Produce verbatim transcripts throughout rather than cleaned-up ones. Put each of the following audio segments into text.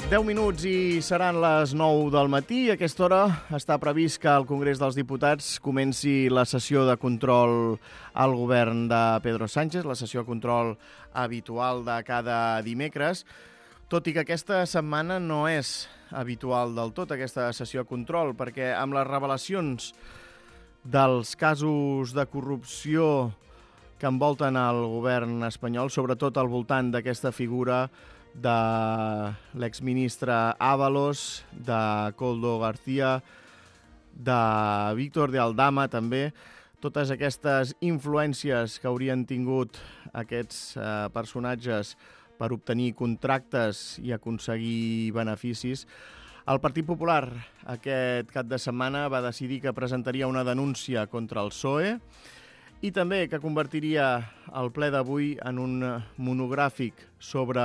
deu minuts i seran les nou del matí. A aquesta hora està previst que al Congrés dels Diputats comenci la sessió de control al govern de Pedro Sánchez, la sessió de control habitual de cada dimecres, tot i que aquesta setmana no és habitual del tot, aquesta sessió de control, perquè amb les revelacions dels casos de corrupció que envolten el govern espanyol, sobretot al voltant d'aquesta figura de l'exministre Ábalos, de Koldo García, de Víctor de Aldama també, totes aquestes influències que haurien tingut aquests eh, personatges per obtenir contractes i aconseguir beneficis. El Partit Popular aquest cap de setmana va decidir que presentaria una denúncia contra el P S O E i també que convertiria el ple d'avui en un monogràfic sobre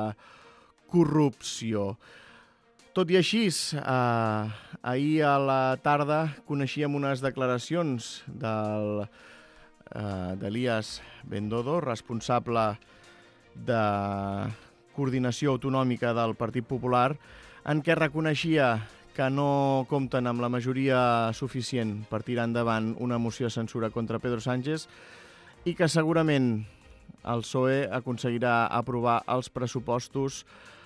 corrupció. Tot i així, eh, ahir a la tarda coneixíem unes declaracions del, eh, d'Elías Bendodo, responsable de coordinació autonòmica del Partit Popular, en què reconeixia que no compten amb la majoria suficient per tirar endavant una moció de censura contra Pedro Sánchez i que segurament el P S O E aconseguirà aprovar els pressupostos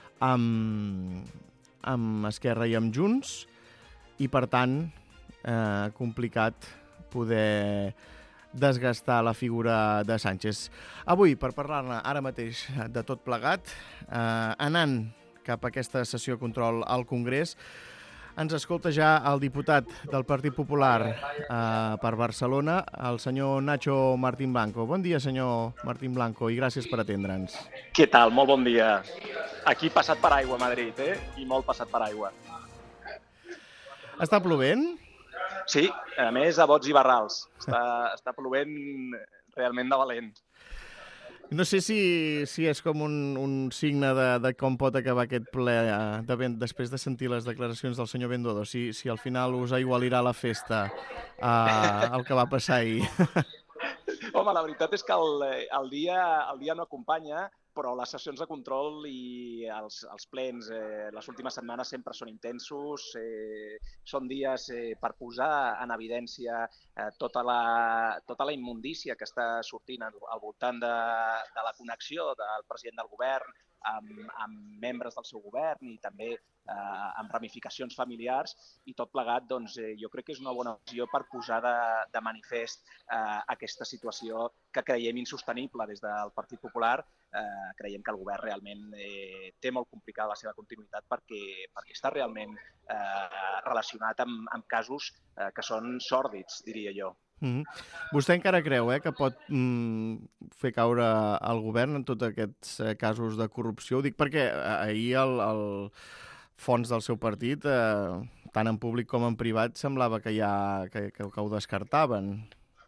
amb, amb Esquerra i amb Junts i, per tant, eh, complicat poder desgastar la figura de Sánchez. Avui, per parlar-ne ara mateix de tot plegat, eh, anant cap a aquesta sessió de control al Congrés, ens escolta ja el diputat del Partit Popular eh, per Barcelona, el senyor Nacho Martín Blanco. Bon dia, senyor Martín Blanco, i gràcies per atendre'ns. Què tal? Molt bon dia. Aquí passat per aigua a Madrid, eh? I molt passat per aigua. Està plovent? Sí, a més a bots i barrals. Està, està plovent realment de valent. No sé si, si és com un, un signe de, de com pot acabar aquest ple de, de, després de sentir les declaracions del senyor Bendodo, si, si al final us aigualirà la festa uh, el que va passar ahir. Home, la veritat és que el, el, dia, el dia no acompanya, però les sessions de control i els, els plens eh, les últimes setmanes sempre són intensos, eh, són dies eh, per posar en evidència eh, tota, la, tota la immundícia que està sortint al, al voltant de, de la connexió del president del govern amb, amb membres del seu govern i també eh, amb ramificacions familiars, i tot plegat doncs, eh, jo crec que és una bona opció per posar de, de manifest eh, aquesta situació que creiem insostenible des del Partit Popular. Eh, creiem que el govern realment eh, té molt complicada la seva continuïtat perquè, perquè està realment eh, relacionat amb, amb casos eh, que són sòrdids, diria jo. Mm-hmm. Vostè encara creu eh, que pot mm, fer caure el govern en tots aquests eh, casos de corrupció? Ho dic perquè ahir el, el fons del seu partit, eh, tant en públic com en privat, semblava que, ja, que, que, que ho descartaven.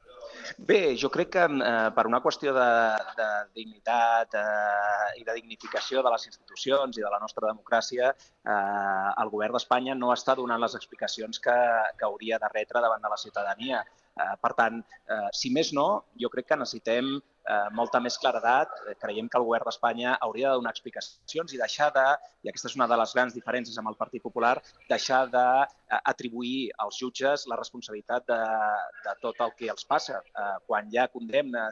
Bé, jo crec que eh, per una qüestió de, de dignitat eh, i de dignificació de les institucions i de la nostra democràcia, eh, el govern d'Espanya no està donant les explicacions que, que hauria de retre davant de la ciutadania. Eh, per tant, eh, si més no, jo crec que necessitem eh, molta més claredat. Eh, creiem que el govern d'Espanya hauria de donar explicacions i deixar de, i aquesta és una de les grans diferències amb el Partit Popular, deixar d'atribuir als jutges la responsabilitat de, de tot el que els passa. Eh, quan hi ha condemna,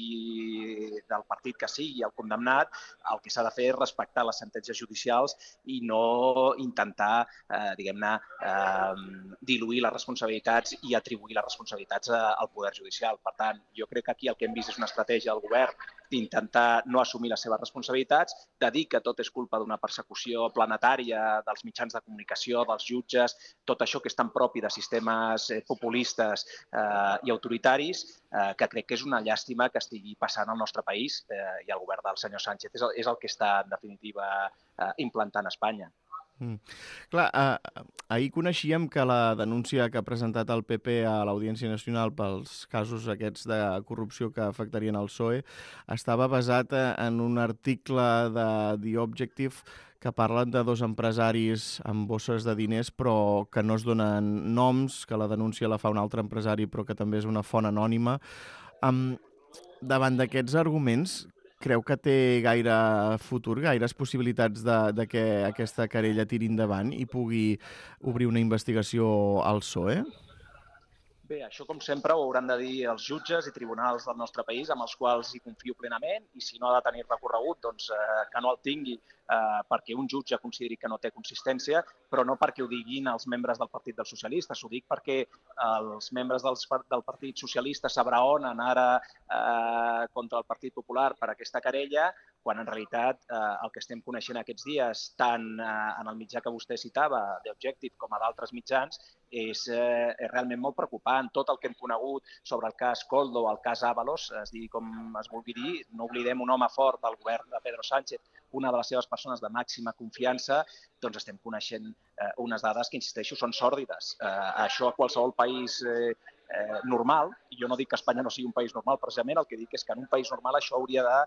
sigui del partit que sigui el condemnat, el que s'ha de fer és respectar les sentències judicials i no intentar, eh, diguem-ne, eh, diluir les responsabilitats i atribuir les responsabilitats al Poder Judicial. Per tant, jo crec que aquí el que hem vist és una estratègia del govern d'intentar no assumir les seves responsabilitats, de dir que tot és culpa d'una persecució planetària dels mitjans de comunicació, dels jutges, tot això que és tan propi de sistemes eh, populistes eh, i autoritaris, eh, que crec que és una llàstima que estigui passant al nostre país eh, i el govern del senyor Sánchez és el, és el que està, en definitiva, eh, implantant a Espanya. Mm. Clar, eh, ahir coneixíem que la denúncia que ha presentat el P P a l'Audiència Nacional pels casos aquests de corrupció que afectarien el P S O E estava basat en un article de The Objective que parlen de dos empresaris amb bosses de diners però que no es donen noms, que la denúncia la fa un altre empresari però que també és una font anònima. Um, davant d'aquests arguments, Creu que té gaire futur, gaires possibilitats de, de que aquesta querella tiri endavant i pugui obrir una investigació al P S O E? Bé, això com sempre ho hauran de dir els jutges i tribunals del nostre país, amb els quals hi confio plenament, i si no ha de tenir recorregut, doncs eh, que no el tingui eh, perquè un jutge consideri que no té consistència, però no perquè ho diguin els membres del Partit dels Socialistes. Ho dic perquè els membres dels, del Partit Socialista s'abraonen ara eh, contra el Partit Popular per aquesta querella, quan en realitat eh, el que estem coneixent aquests dies, tant eh, en el mitjà que vostè citava, The Objective, com a d'altres mitjans, és, eh, és realment molt preocupant. Tot el que hem conegut sobre el cas Koldo, el cas Ábalos, es digui com es vulgui dir, no oblidem un home fort del govern de Pedro Sánchez, una de les seves persones de màxima confiança, doncs estem coneixent eh, unes dades que, insisteixo, són sòrdides. Eh, això a qualsevol país eh, eh, normal, i jo no dic que Espanya no sigui un país normal, precisament el que dic és que en un país normal això hauria de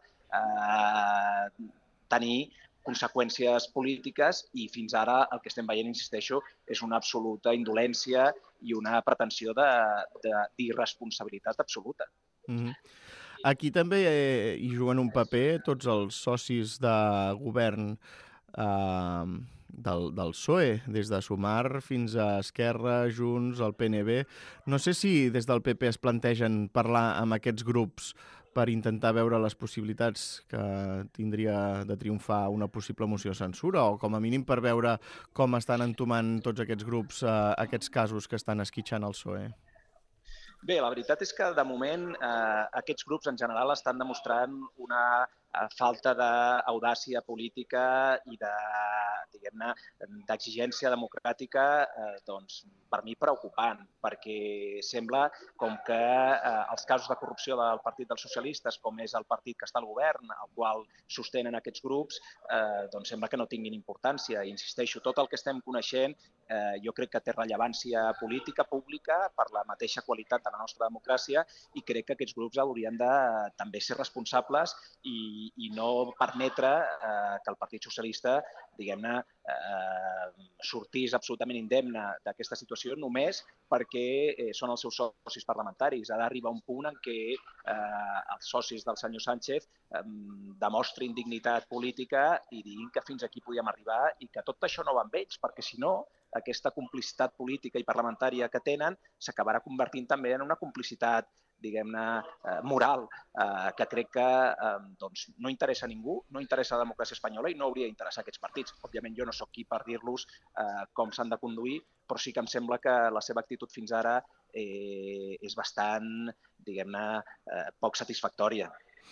eh, tenir conseqüències polítiques i fins ara el que estem veient, insisteixo, és una absoluta indolència i una pretensió d'irresponsabilitat absoluta. Mm-hmm. Aquí també eh, hi juguen un paper tots els socis de govern eh, del, del P S O E, des de Sumar fins a Esquerra, Junts, el P N B. No sé si des del P P es plantegen parlar amb aquests grups per intentar veure les possibilitats que tindria de triomfar una possible moció de censura, o com a mínim per veure com estan entomant tots aquests grups eh, aquests casos que estan esquitxant el P S O E. Bé, la veritat és que de moment eh, aquests grups en general estan demostrant una eh, falta d'audàcia política i de, diguem-ne, d'exigència democràtica, eh, doncs, per mi preocupant, perquè sembla com que eh, els casos de corrupció del Partit dels Socialistes, com és el partit que està al govern, el qual sostenen aquests grups, eh, doncs sembla que no tinguin importància. I insisteixo, tot el que estem coneixent eh, jo crec que té rellevància política, pública, per la mateixa qualitat de la nostra democràcia, i crec que aquests grups haurien de també ser responsables i, i no permetre eh, que el Partit Socialista, diguem-ne, eh, sortís absolutament indemne d'aquesta situació només perquè eh, són els seus socis parlamentaris. Ha d'arribar un punt en què eh, els socis del senyor Sánchez eh, demostrin dignitat política i diguin que fins aquí podíem arribar i que tot això no va amb ells, perquè si no, aquesta complicitat política i parlamentària que tenen s'acabarà convertint també en una complicitat, diguem-ne, eh, moral, eh, que crec que eh, doncs, no interessa a ningú, no interessa a la democràcia espanyola i no hauria d'interessar aquests partits. Òbviament jo no sóc qui per dir-los eh, com s'han de conduir, però sí que em sembla que la seva actitud fins ara eh, és bastant, diguem-ne, eh, poc satisfactòria.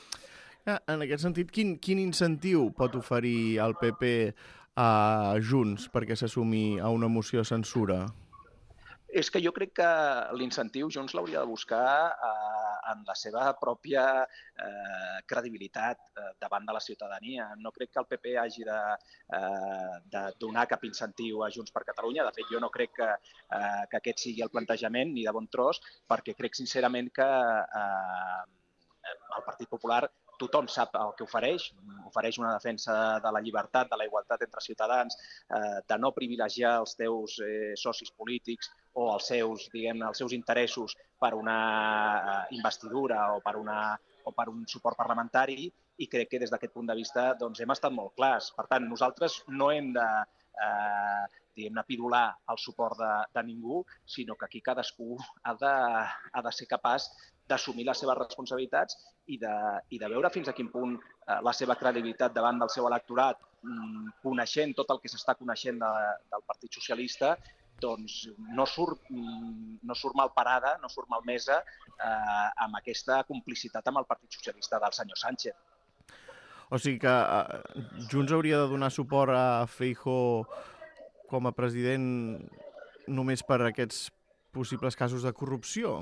En aquest sentit, quin, quin incentiu pot oferir el P P a Junts perquè s'assumi a una moció de censura? És que jo crec que l'incentiu Junts l'hauria de buscar eh, en la seva pròpia eh, credibilitat eh, davant de la ciutadania. No crec que el P P hagi de, eh, de donar cap incentiu a Junts per Catalunya. De fet, jo no crec que, eh, que aquest sigui el plantejament, ni de bon tros, perquè crec sincerament que eh, el Partit Popular tothom sap el que ofereix, ofereix una defensa de la llibertat, de la igualtat entre ciutadans, eh, de no privilegiar els teus eh, socis polítics o els seus, diguem-ne, els seus interessos per una eh, investidura o per, una, o per un suport parlamentari, i crec que des d'aquest punt de vista doncs, hem estat molt clars. Per tant, nosaltres no hem de eh, diguem-ne, pidolar el suport de, de ningú, sinó que aquí cadascú ha de, ha de ser capaç d'assumir les seves responsabilitats i de, i de veure fins a quin punt eh, la seva credibilitat davant del seu electorat, mm, coneixent tot el que s'està coneixent de, del Partit Socialista, doncs no surt, mm, no surt mal parada, no surt malmesa eh, amb aquesta complicitat amb el Partit Socialista del senyor Sánchez. O sigui que eh, Junts hauria de donar suport a Feijóo com a president només per aquests possibles casos de corrupció?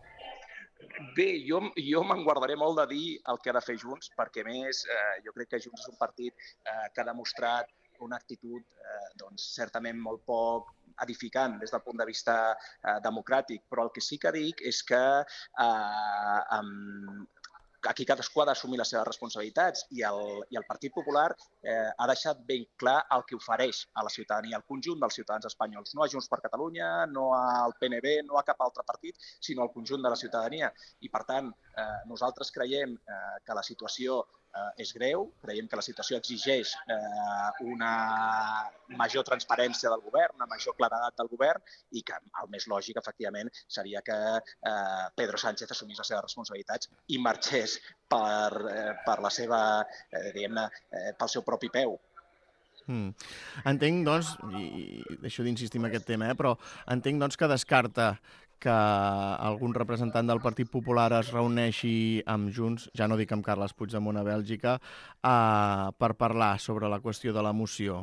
Bé, jo, jo me'n guardaré molt de dir el que ha de fer Junts, perquè, a més, eh, jo crec que Junts és un partit eh, que ha demostrat una actitud eh, doncs, certament molt poc edificant des del punt de vista eh, democràtic, però el que sí que dic és que eh, amb, aquí cadascú ha d'assumir les seves responsabilitats i el, i el Partit Popular eh, ha deixat ben clar el que ofereix a la ciutadania, al conjunt dels ciutadans espanyols, no a Junts per Catalunya, no al P N B, no a cap altre partit, sinó al conjunt de la ciutadania. I, per tant, eh, nosaltres creiem eh, que la situació eh, és greu, creiem que la situació exigeix eh, una major transparència del govern, una major claredat del govern i que el més lògic, efectivament, seria que eh, Pedro Sánchez assumís les seves responsabilitats i marxés per, eh, per la seva, eh, diguem-ne, eh, pel seu propi peu. Mm. Entenc, doncs, i deixo d'insistir en aquest tema, eh, però entenc doncs, que descarta que algun representant del Partit Popular es reuneixi amb Junts, ja no dic amb Carles Puigdemont a Bèlgica, eh, per parlar sobre la qüestió de la moció.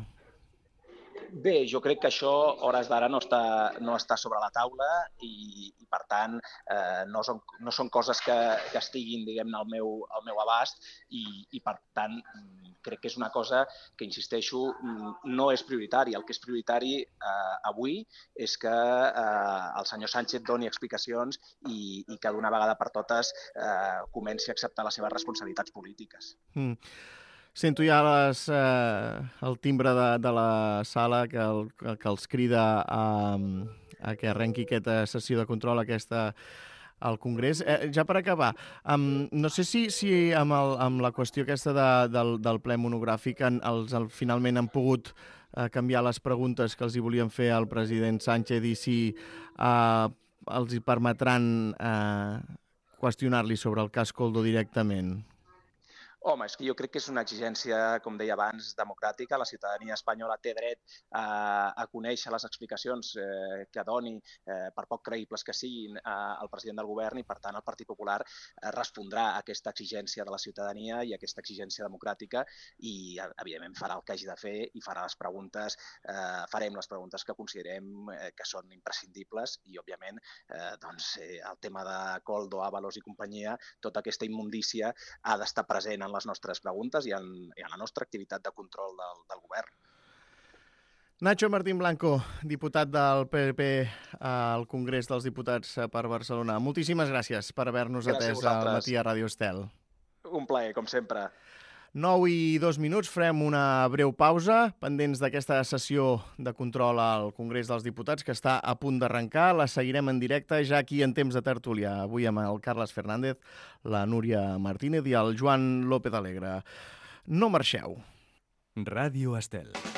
Bé, jo crec que això, a hores d'ara, no està, no està sobre la taula i, i per tant, eh, no, són, no són coses que, que estiguin, diguem-ne, al meu, al meu abast i, i, per tant, crec que és una cosa que, insisteixo, no és prioritari. El que és prioritari eh, avui és que eh, el senyor Sánchez doni explicacions i, i que d'una vegada per totes eh, comenci a acceptar les seves responsabilitats polítiques. Mm. Sento ja les, eh, el timbre de, de la sala que, el, que els crida a, a que arrenqui aquesta sessió de control aquesta al Congrés. Eh, ja per acabar, um, no sé si, si amb, el, amb la qüestió aquesta de, del, del ple monogràfic en, els, el, finalment han pogut eh, canviar les preguntes que els hi volien fer al president Sánchez i si eh, els hi permetran eh, qüestionar-li sobre el cas Koldo directament. Home, és que jo crec que és una exigència, com deia abans, democràtica. La ciutadania espanyola té dret a, a conèixer les explicacions eh, que doni, eh, per poc creïbles que siguin, eh, el president del govern i, per tant, el Partit Popular eh, respondrà a aquesta exigència de la ciutadania i a aquesta exigència democràtica i, evidentment, farà el que hagi de fer i farà les preguntes, eh, farem les preguntes que considerem eh, que són imprescindibles i, òbviament, eh, doncs, eh, el tema de Koldo, Ábalos i companyia, tota aquesta immundícia ha d'estar present en les nostres preguntes i en, i en la nostra activitat de control del, del govern. Nacho Martín Blanco, diputat del P P al Congrés dels Diputats per Barcelona. Moltíssimes gràcies per haver-nos atès al matí a Ràdio Estel. Un plaer, com sempre. nou i dos minuts, farem una breu pausa, pendents d'aquesta sessió de control al Congrés dels Diputats, que està a punt d'arrencar. La seguirem en directe ja aquí en temps de tertúlia. Avui amb el Carles Fernández, la Núria Martínez i el Joan López Alegre. No marxeu. Ràdio Estel.